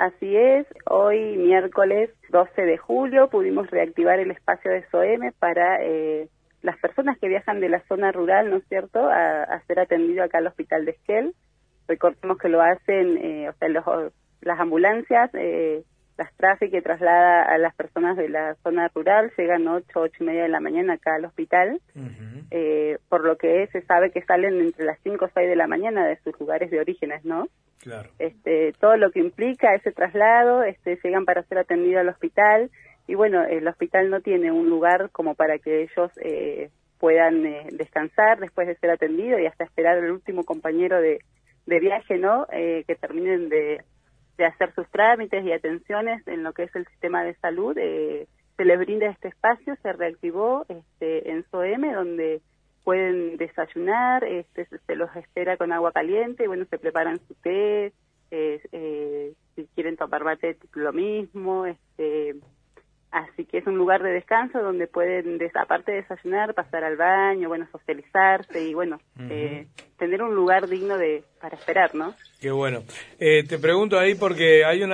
así es. Hoy, miércoles 12 de julio, pudimos reactivar el espacio de SOEME para las personas que viajan de la zona rural, ¿no es cierto?, a ser atendido acá al Hospital de Esquel. Recordemos que lo hacen, las ambulancias, las TRAFI que traslada a las personas de la zona rural, llegan 8:30 de la mañana acá al hospital, por lo que se sabe que salen entre las 5 o 6 de la mañana de sus lugares de orígenes, ¿no? Claro. Todo lo que implica ese traslado, llegan para ser atendidos al hospital, y bueno, el hospital no tiene un lugar como para que ellos puedan descansar después de ser atendidos y hasta esperar al último compañero de viaje, ¿no? Que terminen de hacer sus trámites y atenciones en lo que es el sistema de salud. Se les brinda este espacio, se reactivó en SOEME, donde pueden desayunar, se los espera con agua caliente, y bueno, se preparan su té, si quieren tomar mate, lo mismo, así que es un lugar de descanso donde pueden, aparte de desayunar, pasar al baño, bueno, socializarse y bueno, tener un lugar digno para esperar, ¿no? Qué bueno. Te pregunto ahí porque hay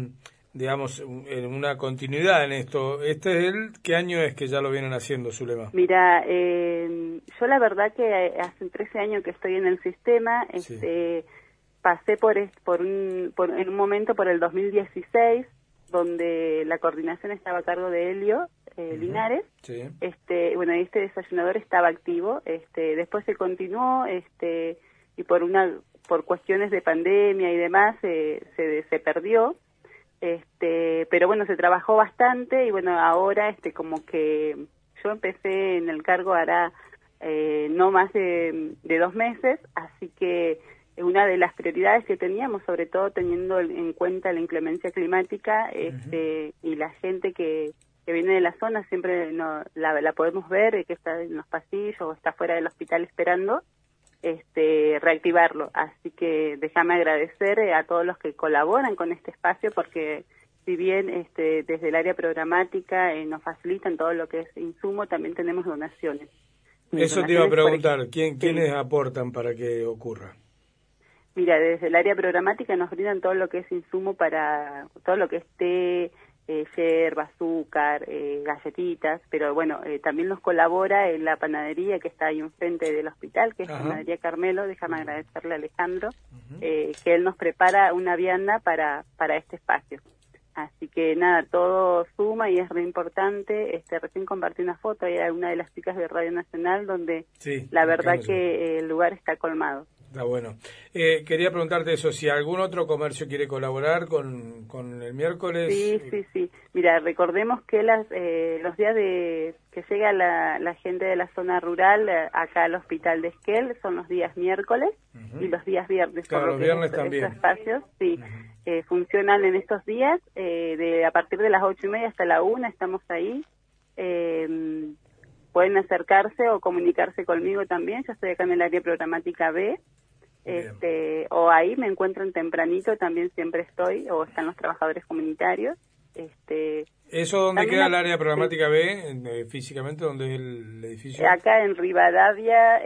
una continuidad en esto. ¿Qué año es que ya lo vienen haciendo, Zulema? Mira, yo la verdad que hace 13 años que estoy en el sistema, sí. Pasé en un momento por el 2016, donde la coordinación estaba a cargo de Helio Linares. Sí. Bueno, este desayunador estaba activo, después se continuó, y por cuestiones de pandemia y demás se perdió, pero bueno, se trabajó bastante, y bueno, ahora como que yo empecé en el cargo hará no más de 2 meses, así que una de las prioridades que teníamos, sobre todo teniendo en cuenta la inclemencia climática, y la gente que viene de la zona, siempre la podemos ver, que está en los pasillos o está fuera del hospital esperando, reactivarlo. Así que déjame agradecer a todos los que colaboran con este espacio, porque si bien desde el área programática nos facilitan todo lo que es insumo, también tenemos donaciones. Eso te iba a preguntar, ¿quiénes aportan para que ocurra? Mira, desde el área programática nos brindan todo lo que es insumo para todo lo que es té, yerba, azúcar, galletitas, pero bueno, también nos colabora en la panadería que está ahí enfrente del hospital, que es Panadería Carmelo. Déjame agradecerle a Alejandro, que él nos prepara una vianda para este espacio. Así que nada, todo suma y es re importante. Recién compartí una foto ahí de una de las chicas de Radio Nacional, donde la verdad que el lugar está colmado. Está bueno. Quería preguntarte eso, si algún otro comercio quiere colaborar con el miércoles. Sí. Mira, recordemos que los días que llega la gente de la zona rural acá al Hospital de Esquel son los días miércoles y los días viernes. Claro, los viernes también. Estos espacios, funcionan en estos días, a partir de las 8:30 hasta la 1 estamos ahí. Pueden acercarse o comunicarse conmigo también. Yo estoy acá en el área programática B. O ahí me encuentran tempranito, también siempre estoy, o están los trabajadores comunitarios. ¿Eso dónde queda el área programática B, físicamente, dónde es el edificio? Acá en Rivadavia,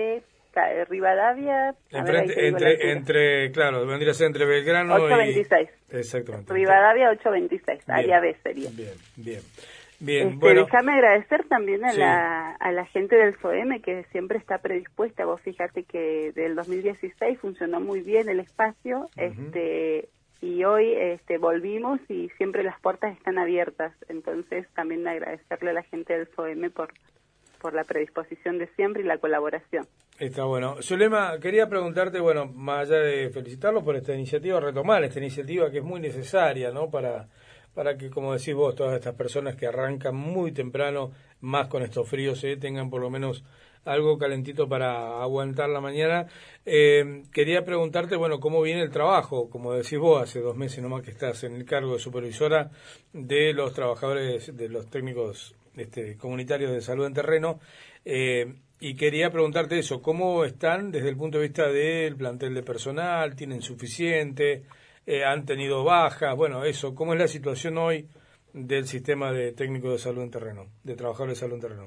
claro, vendría a ser entre Belgrano 826. Exactamente. Rivadavia 826, área B sería. Bien, bueno. Déjame agradecer también a la gente del SOEME, que siempre está predispuesta. Vos fíjate que del 2016 funcionó muy bien el espacio, y hoy volvimos y siempre las puertas están abiertas. Entonces también agradecerle a la gente del SOEME por la predisposición de siempre y la colaboración. Está bueno. Zulema, quería preguntarte, bueno, más allá de felicitarlos por esta iniciativa, retomar esta iniciativa que es muy necesaria, ¿no?, para que, como decís vos, todas estas personas que arrancan muy temprano, más con estos fríos, tengan por lo menos algo calentito para aguantar la mañana. Quería preguntarte, bueno, cómo viene el trabajo, como decís vos, hace 2 meses nomás que estás en el cargo de supervisora de los trabajadores, de los técnicos comunitarios de salud en terreno, y quería preguntarte eso, ¿cómo están desde el punto de vista del plantel de personal? ¿Tienen suficiente? ¿Han tenido bajas? Bueno, eso, ¿cómo es la situación hoy del sistema de técnicos de salud en terreno, de trabajadores de salud en terreno?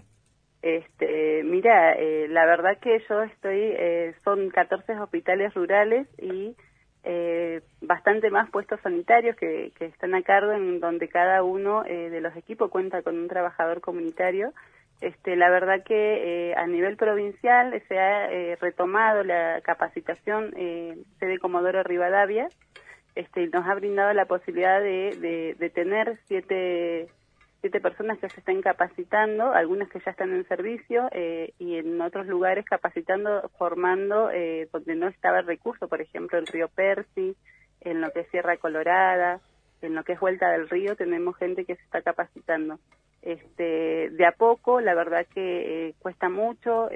Mira, la verdad que yo son 14 hospitales rurales y bastante más puestos sanitarios que están a cargo, en donde cada uno de los equipos cuenta con un trabajador comunitario. La verdad que a nivel provincial se ha retomado la capacitación sede Comodoro Rivadavia, y nos ha brindado la posibilidad de tener siete personas que se estén capacitando, algunas que ya están en servicio y en otros lugares capacitando, formando donde no estaba el recurso, por ejemplo en Río Percy, en lo que es Sierra Colorada, en lo que es Vuelta del Río, tenemos gente que se está capacitando. De a poco, la verdad que cuesta mucho,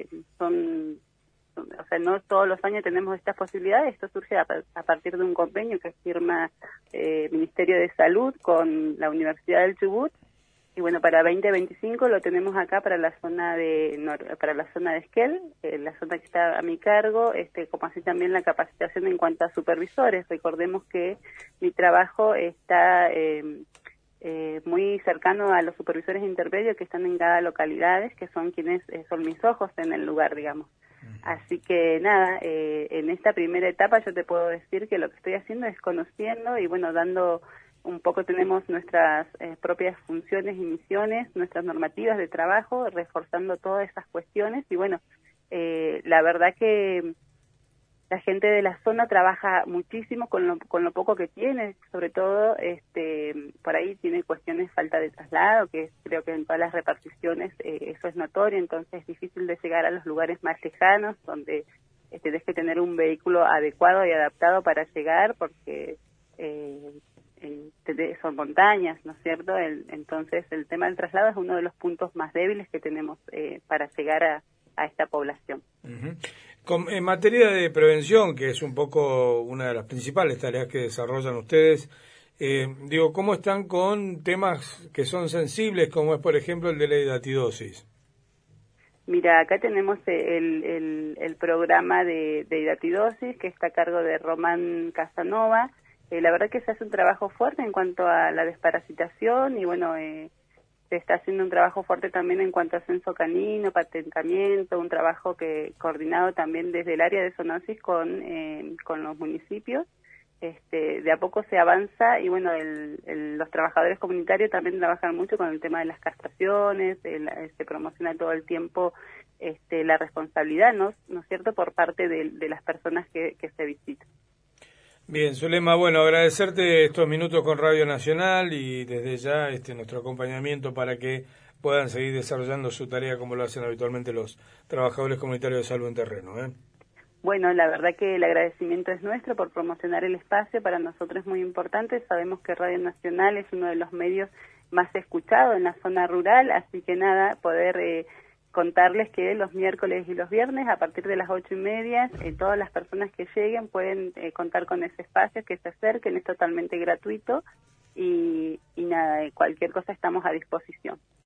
o sea, no todos los años tenemos estas posibilidades. Esto surge a partir de un convenio que firma Ministerio de Salud con la Universidad del Chubut, y bueno, para 2025 lo tenemos acá para la zona de Esquel, la zona que está a mi cargo, como así también la capacitación en cuanto a supervisores. Recordemos que mi trabajo está muy cercano a los supervisores intermedios que están en cada localidad, que son quienes son mis ojos en el lugar, digamos. Así que nada, en esta primera etapa yo te puedo decir que lo que estoy haciendo es conociendo y bueno, dando un poco, tenemos nuestras propias funciones y misiones, nuestras normativas de trabajo, reforzando todas esas cuestiones y bueno, la verdad que la gente de la zona trabaja muchísimo con lo poco que tiene, sobre todo por ahí tiene cuestiones falta de traslado, que creo que en todas las reparticiones eso es notorio, entonces es difícil de llegar a los lugares más lejanos donde tenés que tener un vehículo adecuado y adaptado para llegar porque son montañas, ¿no es cierto? Entonces el tema del traslado es uno de los puntos más débiles que tenemos para llegar a esta población. Uh-huh. En materia de prevención, que es un poco una de las principales tareas que desarrollan ustedes, ¿cómo están con temas que son sensibles, como es, por ejemplo, el de la hidatidosis? Mira, acá tenemos el programa de hidatidosis, que está a cargo de Román Casanova. La verdad que se hace un trabajo fuerte en cuanto a la desparasitación y, bueno, se está haciendo un trabajo fuerte también en cuanto a censo canino, patentamiento, un trabajo coordinado también desde el área de zoonosis con los municipios. De a poco se avanza y bueno, los trabajadores comunitarios también trabajan mucho con el tema de las castraciones, se promociona todo el tiempo la responsabilidad, ¿no es cierto?, por parte de las personas que se visitan. Bien, Zulema, bueno, agradecerte estos minutos con Radio Nacional y desde ya nuestro acompañamiento para que puedan seguir desarrollando su tarea como lo hacen habitualmente los trabajadores comunitarios de salud en terreno. Bueno, la verdad que el agradecimiento es nuestro por promocionar el espacio, para nosotros es muy importante, sabemos que Radio Nacional es uno de los medios más escuchados en la zona rural, así que nada, poder contarles que los miércoles y los viernes a partir de las 8:30 todas las personas que lleguen pueden contar con ese espacio, que se acerquen, es totalmente gratuito y nada, cualquier cosa estamos a disposición.